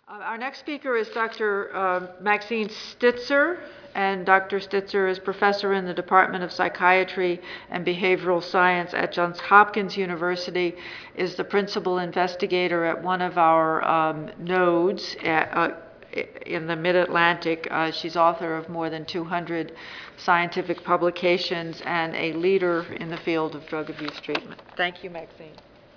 Our next speaker is Dr. Maxine Stitzer, and Dr. Stitzer is professor in the Department of Psychiatry and Behavioral Science at Johns Hopkins University, is the principal investigator at one of our nodes in the Mid-Atlantic. She's author of more than 200 scientific publications and a leader in the field of drug abuse treatment. Thank you, Maxine.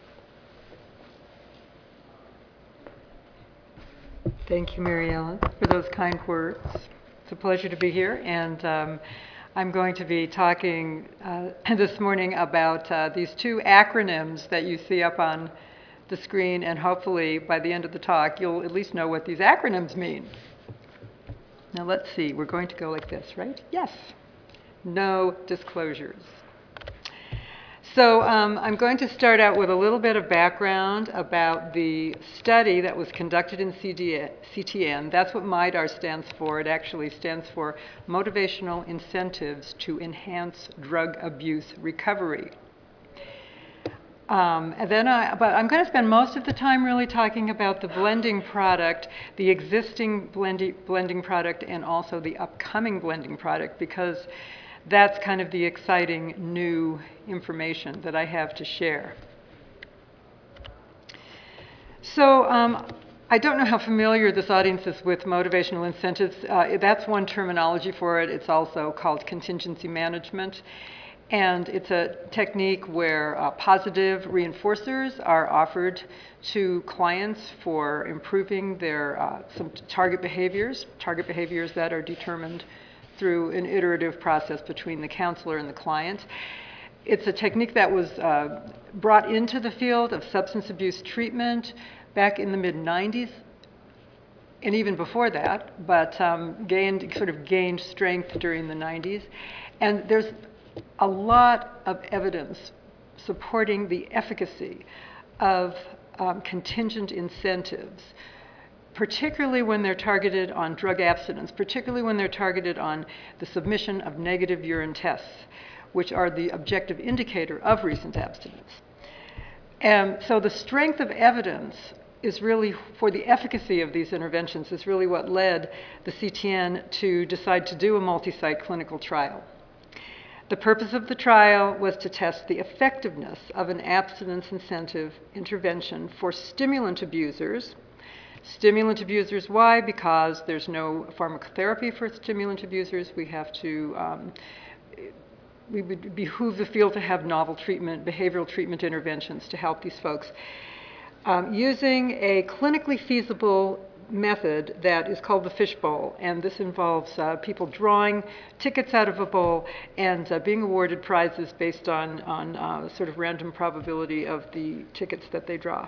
Thank you, Mary Ellen, for those kind words. It's a pleasure to be here, and I'm going to be talking this morning about these two acronyms that you see up on the screen, and hopefully by the end of the talk you'll at least know what these acronyms mean. Now let's see, we're going to go like this, right? Yes. No disclosures. So I'm going to start out with a little bit of background about the study that was conducted in CTN. That's what MIDAR stands for. It actually stands for Motivational Incentives to Enhance Drug Abuse Recovery. But I'm going to spend most of the time really talking about the blending product, the existing blending product, and also the upcoming blending product, because that's kind of the exciting new information that I have to share. So I don't know how familiar this audience is with motivational incentives. That's one terminology for it. It's also called contingency management. And it's a technique where positive reinforcers are offered to clients for improving their some target behaviors that are determined through an iterative process between the counselor and the client. It's a technique that was brought into the field of substance abuse treatment back in the mid-90s, and even before that, but gained strength during the 90s. And there's a lot of evidence supporting the efficacy of contingent incentives, particularly when they're targeted on drug abstinence, particularly when they're targeted on the submission of negative urine tests, which are the objective indicator of recent abstinence. And so the strength of evidence is really, for the efficacy of these interventions, is really what led the CTN to decide to do a multi-site clinical trial. The purpose of the trial was to test the effectiveness of an abstinence incentive intervention for stimulant abusers. Stimulant abusers, why? Because there's no pharmacotherapy for stimulant abusers. We have to, we would behoove the field to have novel treatment, behavioral treatment interventions to help these folks. Using a clinically feasible method that is called the fishbowl, and this involves people drawing tickets out of a bowl and being awarded prizes based on sort of random probability of the tickets that they draw.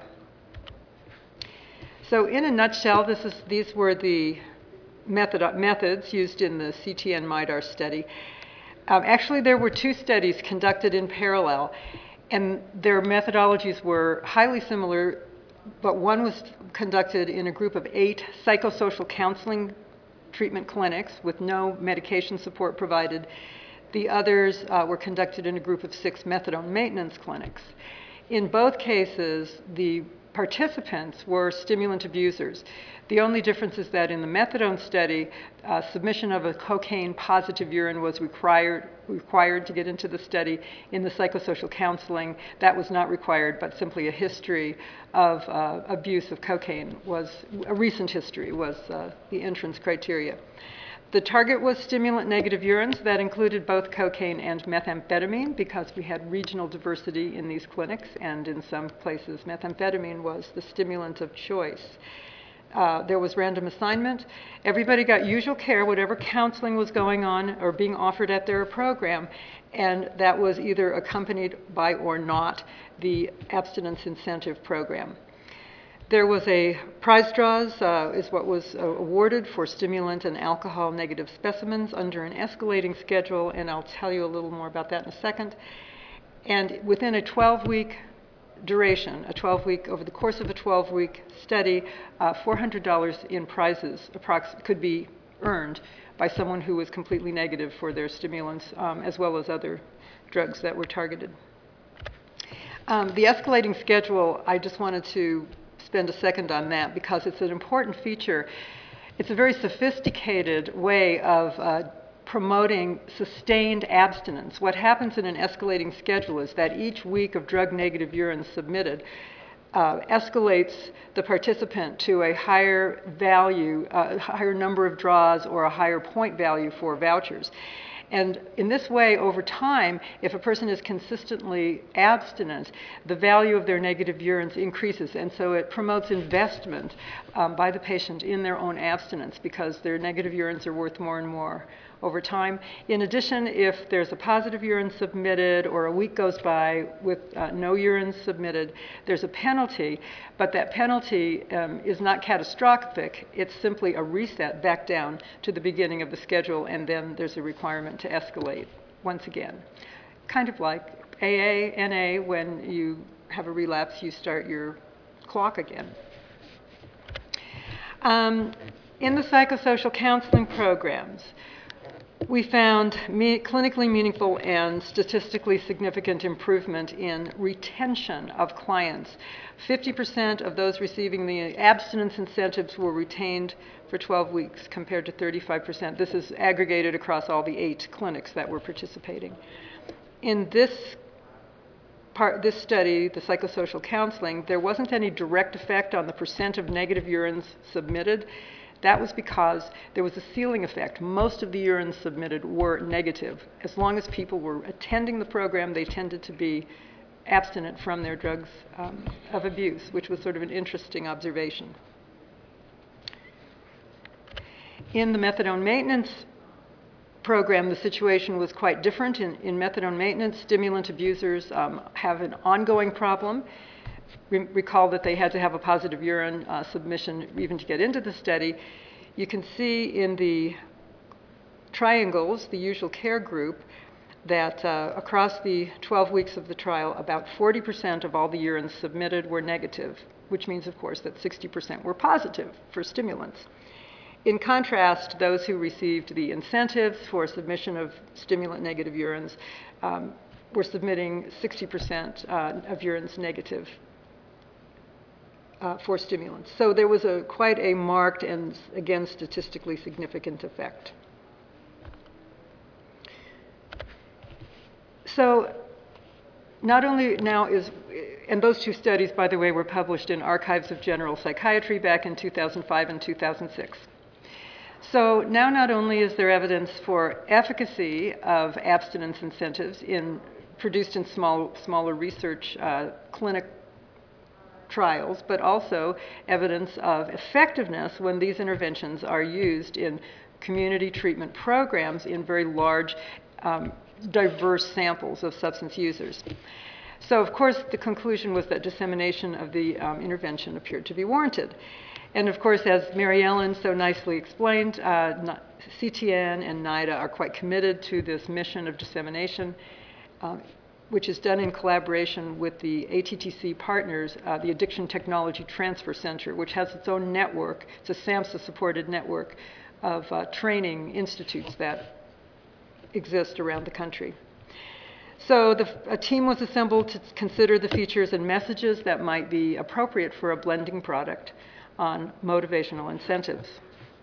So in a nutshell, these were the methods used in the CTN MIDAR study. Actually, there were two studies conducted in parallel, and their methodologies were highly similar, but one was conducted in a group of 8 psychosocial counseling treatment clinics with no medication support provided. The others were conducted in a group of 6 methadone maintenance clinics. In both cases, the participants were stimulant abusers. The only difference is that in the methadone study, submission of a cocaine positive urine was required to get into the study. In the psychosocial counseling, that was not required, but simply a history of abuse of cocaine was, a recent history was the entrance criteria. The target was stimulant negative urines. That included both cocaine and methamphetamine, because we had regional diversity in these clinics, and in some places methamphetamine was the stimulant of choice. There was random assignment. Everybody got usual care, whatever counseling was going on or being offered at their program, and that was either accompanied by or not the abstinence incentive program. There was a prize draws, is what was awarded for stimulant and alcohol negative specimens under an escalating schedule, and I'll tell you a little more about that in a second. And within a 12-week duration, over the course of a 12-week study, $400 in prizes could be earned by someone who was completely negative for their stimulants, as well as other drugs that were targeted. The escalating schedule, I just wanted to spend a second on that because it's an important feature. It's a very sophisticated way of promoting sustained abstinence. What happens in an escalating schedule is that each week of drug-negative urine submitted escalates the participant to a higher value, a higher number of draws or a higher point value for vouchers. And in this way, over time, if a person is consistently abstinent, the value of their negative urines increases. And so it promotes investment by the patient in their own abstinence because their negative urines are worth more and more over time. In addition, if there's a positive urine submitted or a week goes by with no urine submitted, there's a penalty, but that penalty is not catastrophic. It's simply a reset back down to the beginning of the schedule, and then there's a requirement to escalate once again. Kind of like AA, NA, when you have a relapse, you start your clock again. In the psychosocial counseling programs, we found clinically meaningful and statistically significant improvement in retention of clients. 50% of those receiving the abstinence incentives were retained for 12 weeks compared to 35%. This is aggregated across all the 8 clinics that were participating. In this study, the psychosocial counseling, there wasn't any direct effect on the percent of negative urines submitted. That was because there was a ceiling effect. Most of the urines submitted were negative. As long as people were attending the program, they tended to be abstinent from their drugs of abuse, which was sort of an interesting observation. In the methadone maintenance program, the situation was quite different. In methadone maintenance, stimulant abusers have an ongoing problem. Recall that they had to have a positive urine submission even to get into the study. You can see in the triangles, the usual care group, that across the 12 weeks of the trial, about 40% of all the urines submitted were negative, which means, of course, that 60% were positive for stimulants. In contrast, those who received the incentives for submission of stimulant-negative urines were submitting 60% of urines negative for stimulants. So there was quite a marked and, again, statistically significant effect. So not only now and those 2 studies, by the way, were published in Archives of General Psychiatry back in 2005 and 2006. So now not only is there evidence for efficacy of abstinence incentives produced in smaller research clinic trials, but also evidence of effectiveness when these interventions are used in community treatment programs in very large, diverse samples of substance users. So, of course, the conclusion was that dissemination of the intervention appeared to be warranted. And, of course, as Mary Ellen so nicely explained, CTN and NIDA are quite committed to this mission of dissemination, which is done in collaboration with the ATTC partners, the Addiction Technology Transfer Center, which has its own network. It's a SAMHSA-supported network of training institutes that exist around the country. So a team was assembled to consider the features and messages that might be appropriate for a blending product on motivational incentives.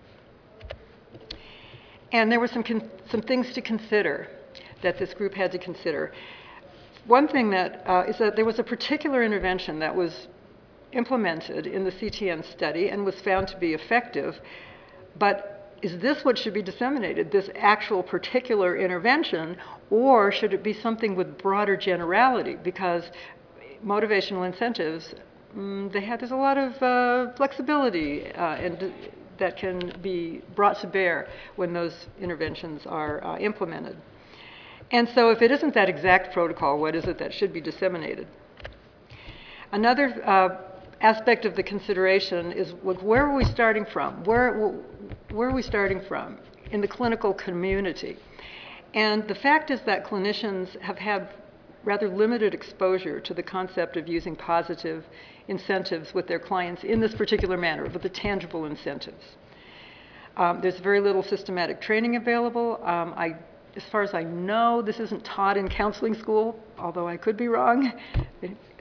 And there were some things to consider that this group had to consider. One thing is that there was a particular intervention that was implemented in the CTN study and was found to be effective, but is this what should be disseminated, this actual particular intervention, or should it be something with broader generality? Because motivational incentives, there's a lot of flexibility and that can be brought to bear when those interventions are implemented. And so if it isn't that exact protocol, what is it that should be disseminated? Another aspect of the consideration is where are we starting from? Where are we starting from in the clinical community? And the fact is that clinicians have had rather limited exposure to the concept of using positive incentives with their clients in this particular manner, with the tangible incentives. There's very little systematic training available. As far as I know, this isn't taught in counseling school, although I could be wrong.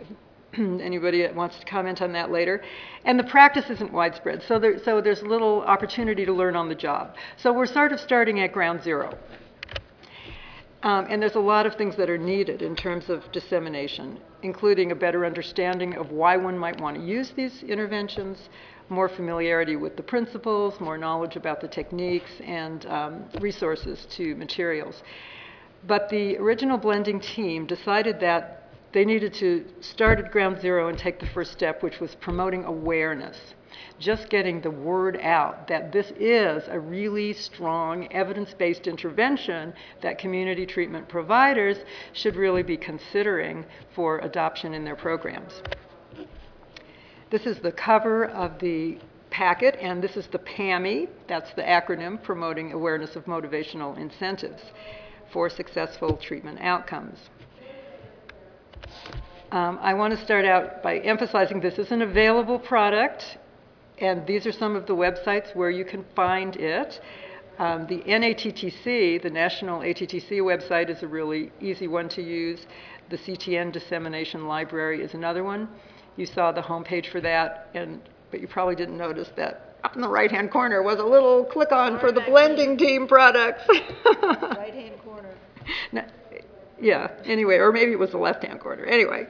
Anybody that wants to comment on that later. And the practice isn't widespread, so there's little opportunity to learn on the job. So we're sort of starting at ground zero. And there's a lot of things that are needed in terms of dissemination, including a better understanding of why one might want to use these interventions, more familiarity with the principles, more knowledge about the techniques, and resources to materials. But the original blending team decided that they needed to start at ground zero and take the first step, which was promoting awareness. Just getting the word out that this is a really strong evidence-based intervention that community treatment providers should really be considering for adoption in their programs. This is the cover of the packet, and this is the PAMI. That's the acronym, Promoting Awareness of Motivational Incentives for Successful Treatment Outcomes. I want to start out by emphasizing this is an available product, and these are some of the websites where you can find it. The NATTC, the National ATTC website, is a really easy one to use. The CTN Dissemination Library is another one. You saw the homepage for that, but you probably didn't notice that up in the right-hand corner was a little click-on for the blending team products. Right-hand corner. No, yeah, anyway, or maybe it was the left-hand corner. Anyway.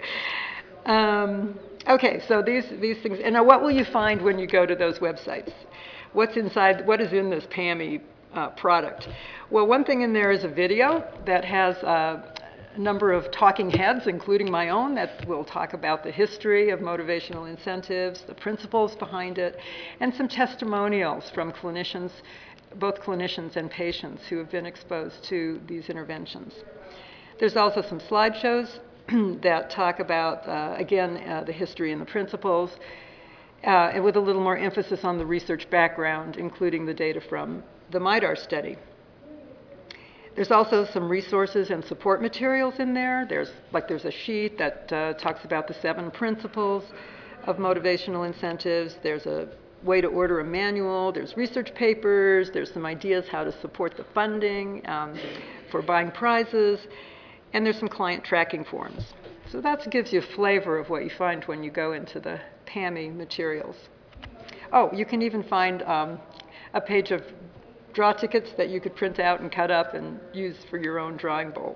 Okay, so these things, and now what will you find when you go to those websites? What's inside, what is in this PAMI product? Well, one thing in there is a video that has a number of talking heads, including my own, that will talk about the history of motivational incentives, the principles behind it, and some testimonials from clinicians, both clinicians and patients who have been exposed to these interventions. There's also some slideshows that talk about, again, the history and the principles, and with a little more emphasis on the research background, including the data from the MIDAR study. There's also some resources and support materials in there. There's a sheet that talks about the 7 principles of motivational incentives. There's a way to order a manual. There's research papers. There's some ideas how to support the funding for buying prizes. And there's some client tracking forms. So that gives you a flavor of what you find when you go into the PAMI materials. Oh, you can even find a page of draw tickets that you could print out and cut up and use for your own drawing bowl.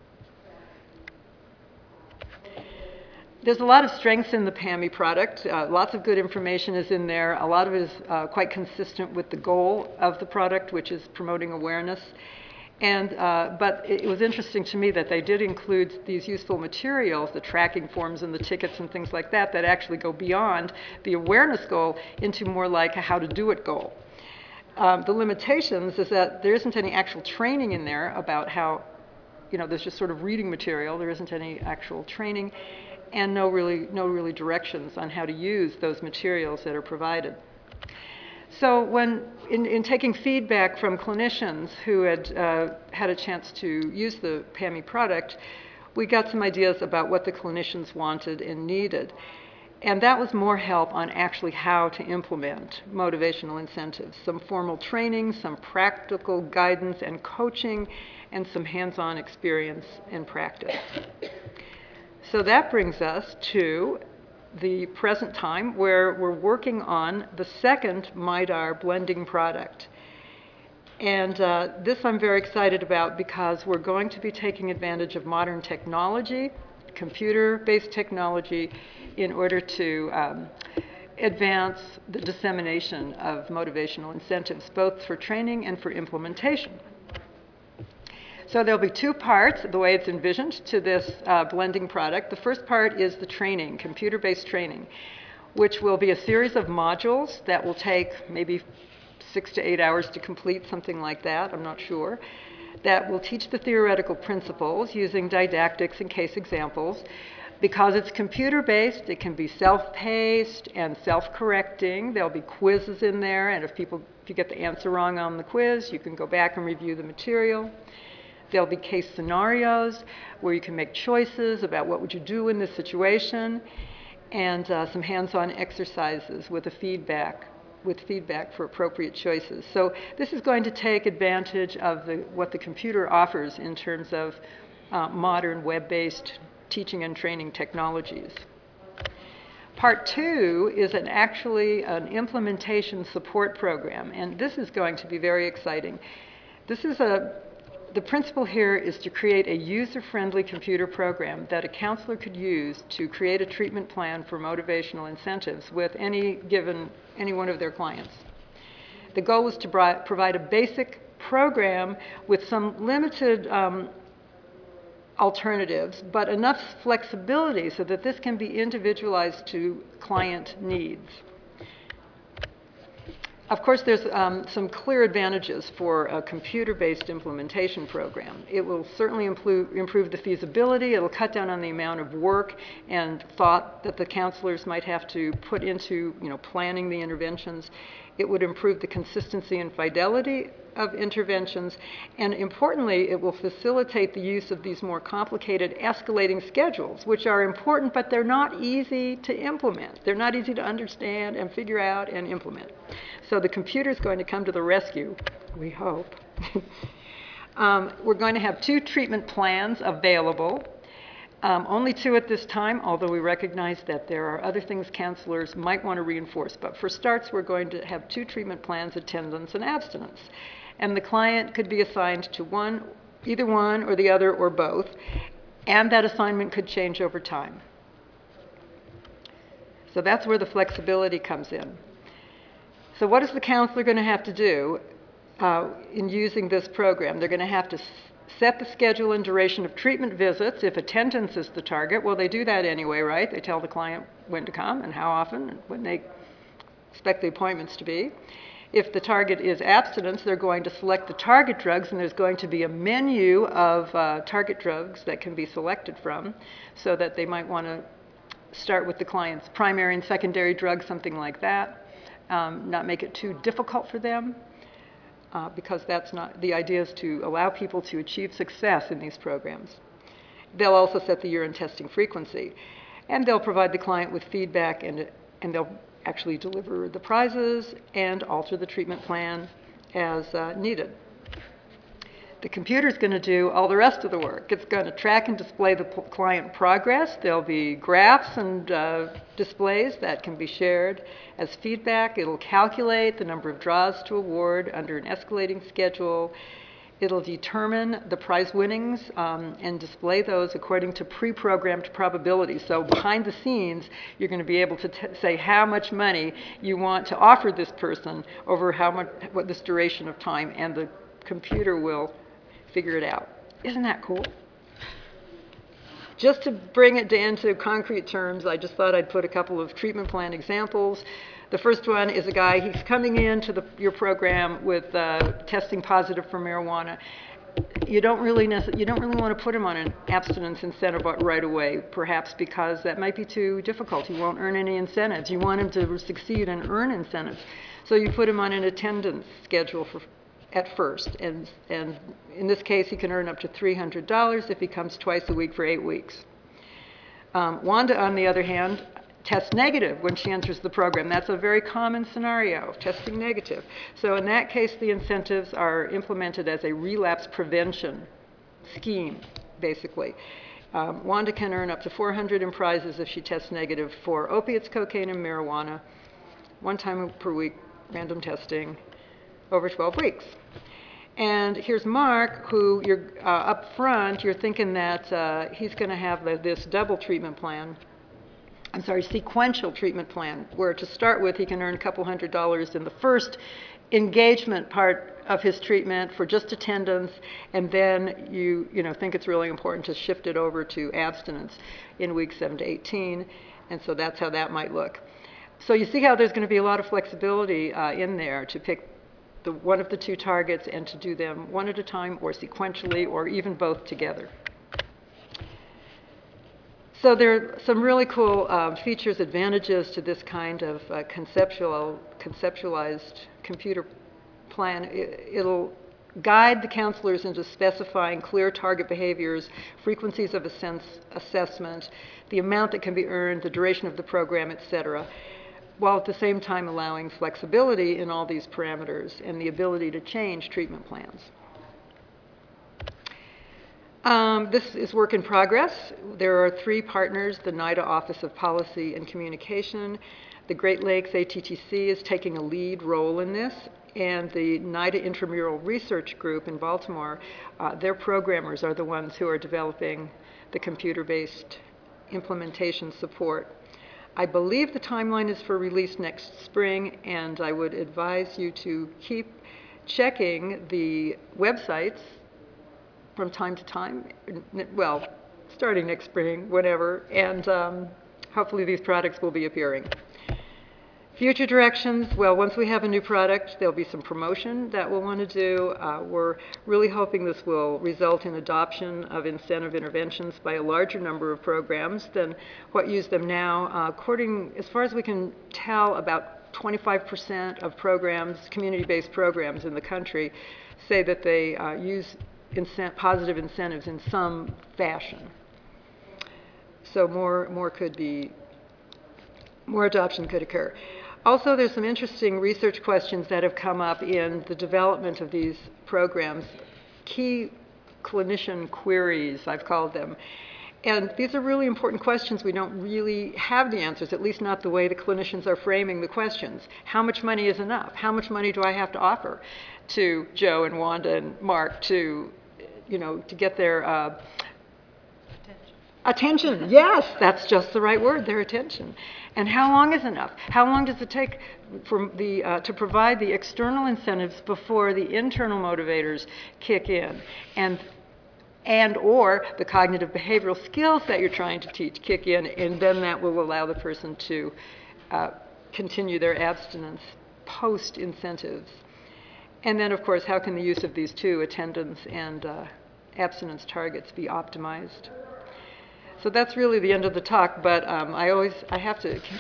There's a lot of strengths in the PAMI product. Lots of good information is in there. A lot of it is quite consistent with the goal of the product, which is promoting awareness. But it was interesting to me that they did include these useful materials, the tracking forms and the tickets and things like that, that actually go beyond the awareness goal into more like a how to do it goal. The limitations is that there isn't any actual training in there about how, there's just sort of reading material. There isn't any actual training, and no really directions on how to use those materials that are provided. So when, in taking feedback from clinicians who had had a chance to use the PAMI product, we got some ideas about what the clinicians wanted and needed. And that was more help on actually how to implement motivational incentives, some formal training, some practical guidance and coaching, and some hands-on experience and practice. So that brings us to the present time, where we're working on the second MIDAR blending product. And this I'm very excited about because we're going to be taking advantage of modern technology, computer-based technology, in order to advance the dissemination of motivational incentives, both for training and for implementation. So there'll be 2 parts, the way it's envisioned, to this blending product. The first part is the training, computer-based training, which will be a series of modules that will take maybe 6 to 8 hours to complete, something like that, I'm not sure, that will teach the theoretical principles using didactics and case examples. Because it's computer-based, it can be self-paced and self-correcting. There'll be quizzes in there, and if you get the answer wrong on the quiz, you can go back and review the material. There'll be case scenarios where you can make choices about what would you do in this situation, and some hands-on exercises with feedback for appropriate choices. So this is going to take advantage of what the computer offers in terms of modern web-based teaching and training technologies. Part 2 is actually an implementation support program, and this is going to be very exciting. The principle here is to create a user-friendly computer program that a counselor could use to create a treatment plan for motivational incentives with any one of their clients. The goal is to provide a basic program with some limited alternatives, but enough flexibility so that this can be individualized to client needs. Of course, there's some clear advantages for a computer-based implementation program. It will certainly improve the feasibility. It'll cut down on the amount of work and thought that the counselors might have to put into, planning the interventions. It would improve the consistency and fidelity of interventions, and importantly, it will facilitate the use of these more complicated escalating schedules, which are important, but they're not easy to implement. They're not easy to understand and figure out and implement. So the computer is going to come to the rescue, we hope. We're going to have 2 treatment plans available. Only 2 at this time, although we recognize that there are other things counselors might want to reinforce. But for starts, we're going to have 2 treatment plans, attendance and abstinence. And the client could be assigned to either one or the other or both, and that assignment could change over time. So that's where the flexibility comes in. So what is the counselor going to have to do in using this program? They're going to have to set the schedule and duration of treatment visits. If attendance is the target, well, they do that anyway, right? They tell the client when to come and how often and when they expect the appointments to be. If the target is abstinence, they're going to select the target drugs, and there's going to be a menu of target drugs that can be selected from, so that they might want to start with the client's primary and secondary drugs, something like that. Not make it too difficult for them. Because that's not, the idea is to allow people to achieve success in these programs. They'll also set the urine testing frequency, and they'll provide the client with feedback, and they'll actually deliver the prizes and alter the treatment plan as needed. The computer's going to do all the rest of the work. It's going to track and display the client progress. There'll be graphs and displays that can be shared as feedback. It'll calculate the number of draws to award under an escalating schedule. It'll determine the prize winnings and display those according to pre-programmed probabilities. So behind the scenes, you're going to be able to say how much money you want to offer this person over what this duration of time, and the computer will figure it out. Isn't that cool? Just to bring it down to concrete terms, I just thought I'd put a couple of treatment plan examples. The first one is a guy, he's coming into your program with testing positive for marijuana. You don't really want to put him on an abstinence incentive right away, perhaps because that might be too difficult. He won't earn any incentives. You want him to succeed and earn incentives. So you put him on an attendance schedule at first, and in this case, he can earn up to $300 if he comes twice a week for 8 weeks. Wanda, on the other hand, tests negative when she enters the program. That's a very common scenario, testing negative. So in that case, the incentives are implemented as a relapse prevention scheme, basically. Wanda can earn up to $400 in prizes if she tests negative for opiates, cocaine, and marijuana, 1 time per week, random testing, over 12 weeks. And here's Mark, who you're up front, you're thinking that he's going to have this double treatment plan. Sequential treatment plan, where to start with he can earn a couple $100 in the first engagement part of his treatment for just attendance, and then you think it's really important to shift it over to abstinence in weeks 7 to 18, and so that's how that might look. So you see how there's going to be a lot of flexibility in there to pick one of the 2 targets and to do them one at a time or sequentially or even both together. So there are some really cool features, advantages to this kind of conceptualized computer plan. It'll guide the counselors into specifying clear target behaviors, frequencies of assessment, the amount that can be earned, the duration of the program, etc., while at the same time allowing flexibility in all these parameters and the ability to change treatment plans. This is work in progress. There are 3 partners: the NIDA Office of Policy and Communication, the Great Lakes ATTC is taking a lead role in this, and the NIDA Intramural Research Group in Baltimore, their programmers are the ones who are developing the computer-based implementation support. I believe the timeline is for release next spring, and I would advise you to keep checking the websites from time to time, well, starting next spring, whenever, and hopefully these products will be appearing. Future directions, well, once we have a new product, there'll be some promotion that we'll want to do. We're really hoping this will result in adoption of incentive interventions by a larger number of programs than what use them now. As far as we can tell, about 25% of programs, community-based programs in the country, say that they use positive incentives in some fashion. So more adoption could occur. Also, there's some interesting research questions that have come up in the development of these programs, key clinician queries, I've called them. And these are really important questions. We don't really have the answers, at least not the way the clinicians are framing the questions. How much money is enough? How much money do I have to offer to Joe and Wanda and Mark to get their attention? Yes, that's just the right word, their attention. And how long is enough? How long does it take to provide the external incentives before the internal motivators kick in? And or the cognitive behavioral skills that you're trying to teach kick in, and then that will allow the person to continue their abstinence post-incentives. And then, of course, how can the use of these 2, attendance and abstinence targets, be optimized? So that's really the end of the talk, but I have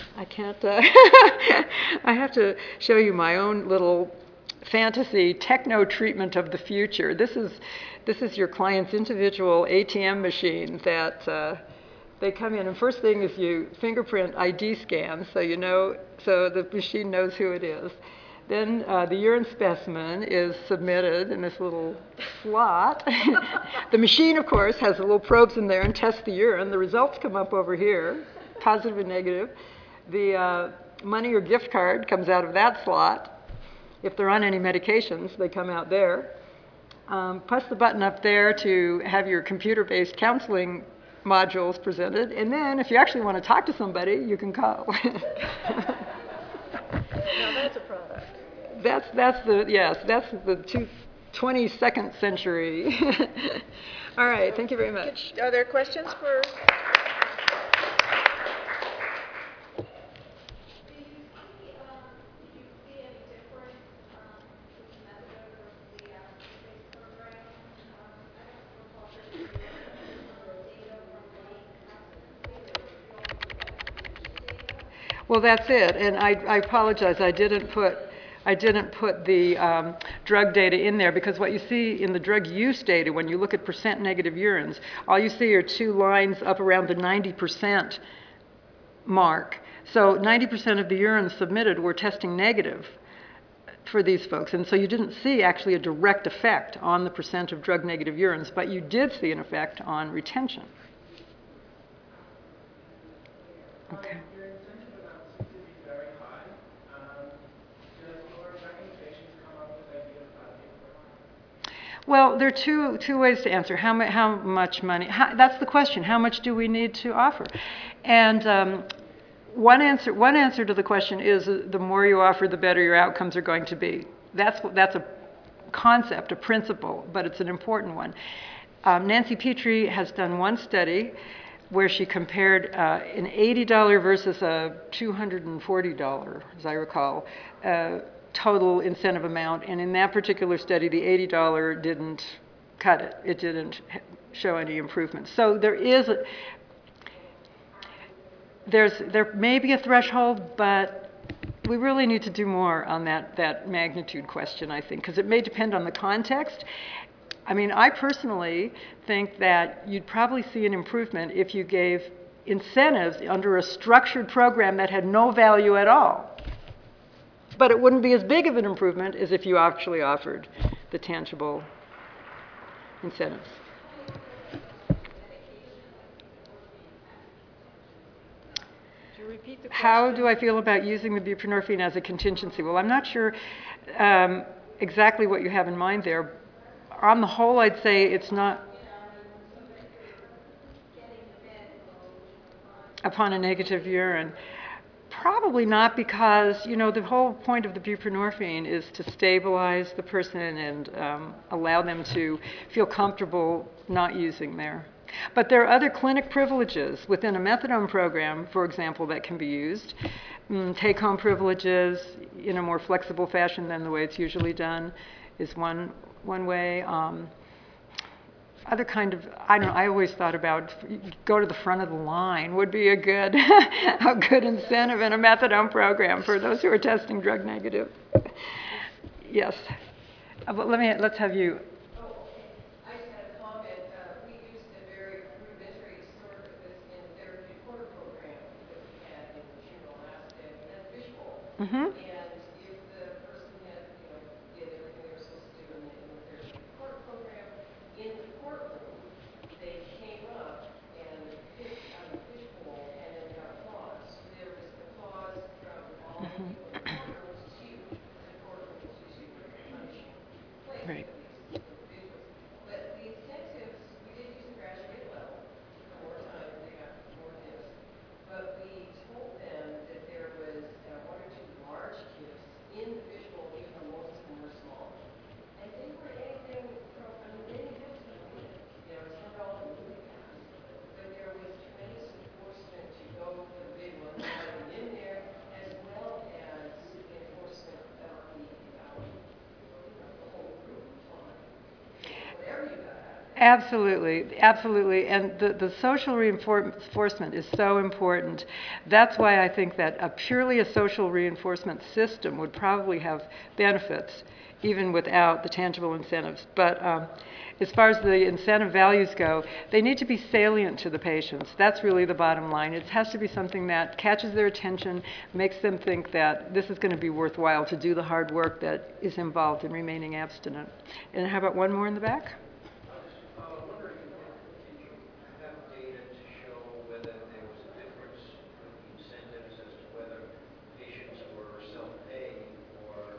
to show you my own little fantasy techno treatment of the future. This is your client's individual ATM machine that they come in, and first thing is you fingerprint ID scan, so the machine knows who it is. Then the urine specimen is submitted in this little slot. The machine, of course, has little probes in there and tests the urine. The results come up over here, positive and negative. The money or gift card comes out of that slot. If they're on any medications, they come out there. Press the button up there to have your computer-based counseling modules presented. And then if you actually want to talk to somebody, you can call. Now that's a product. That's the 22nd century. All right, thank you very much. Are there questions for? Well, that's it, and I apologize. I didn't put the drug data in there, because what you see in the drug use data, when you look at percent negative urines, all you see are 2 lines up around the 90% mark. So 90% of the urines submitted were testing negative for these folks, and so you didn't see actually a direct effect on the percent of drug negative urines, but you did see an effect on retention. Okay. Well, there are two ways to answer. How much money? That's the question. How much do we need to offer? And one answer to the question is the more you offer, the better your outcomes are going to be. That's a concept, a principle, but it's an important one. Nancy Petrie has done one study where she compared an $80 versus a $240, as I recall, total incentive amount, and in that particular study, the $80 didn't cut it. It didn't show any improvement. So there may be a threshold, but we really need to do more on that magnitude question, I think, because it may depend on the context. I mean, I personally think that you'd probably see an improvement if you gave incentives under a structured program that had no value at all. But it wouldn't be as big of an improvement as if you actually offered the tangible incentives. repeat the question? How do I feel about using the buprenorphine as a contingency? Well, I'm not sure exactly what you have in mind there. On the whole, I'd say it's not upon a negative urine. Probably not, because, you know, the whole point of the buprenorphine is to stabilize the person and allow them to feel comfortable not using there. But there are other clinic privileges within a methadone program, for example, that can be used. Take-home privileges in a more flexible fashion than the way it's usually done is one way. Other kind of, I don't know, I always thought about go to the front of the line would be a good incentive in a methadone program for those who are testing drug negative. Yes. But let's have you. Oh, okay. I just had a comment. We used a very rudimentary sort of this in the therapy quarter program that we had in June last day, and that's fishbowl. And if the person had, did everything they were supposed to do in the therapy court program, in the courtroom, they came up and fished out of the fishbowl and then got applause. There was applause from all the people in the courtroom, which is huge. The courtroom is usually a very punishing place Right. for these individuals. But the incentives, we did use the graduate level more times, they got more gifts. But we told them that there was one or two large gifts in the fishbowl, even though most of them were small. And they weren't anything from, I mean, they didn't have to be in. It's not all the movie cast. But there was tremendous enforcement to go for the big ones that are in there, as well as enforcement about the whole group fun. Whatever you got out of it. Absolutely, absolutely. And the social reinforcement is so important. That's why I think that purely a social reinforcement system would probably have benefits, even without the tangible incentives. But as far as the incentive values go, they need to be salient to the patients. That's really the bottom line. It has to be something that catches their attention, makes them think that this is going to be worthwhile to do the hard work that is involved in remaining abstinent. And how about one more in the back? Wondering if you have data to show whether there was a difference with the incentives as to whether patients were self-paying or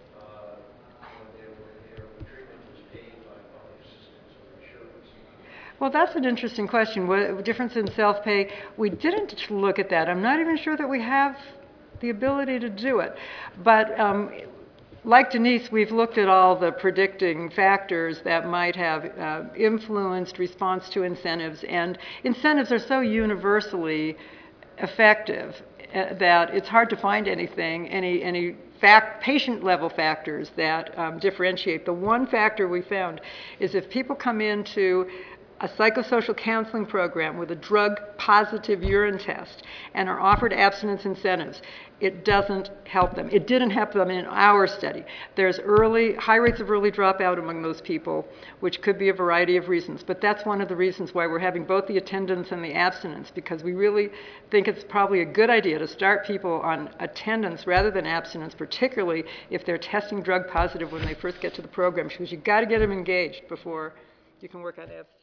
their treatment was paid by public assistance or insurance. Well, that's an interesting question. What difference in self-pay? We didn't look at that. I'm not even sure that we have the ability to do it. But like Denise, we've looked at all the predicting factors that might have influenced response to incentives. And incentives are so universally effective that it's hard to find anything, any patient-level factors that differentiate. The one factor we found is if people come into a psychosocial counseling program with a drug-positive urine test and are offered abstinence incentives, it doesn't help them. It didn't help them in our study. There's high rates of early dropout among those people, which could be a variety of reasons. But that's one of the reasons why we're having both the attendance and the abstinence, because we really think it's probably a good idea to start people on attendance rather than abstinence, particularly if they're testing drug positive when they first get to the program, because you've got to get them engaged before you can work on abstinence.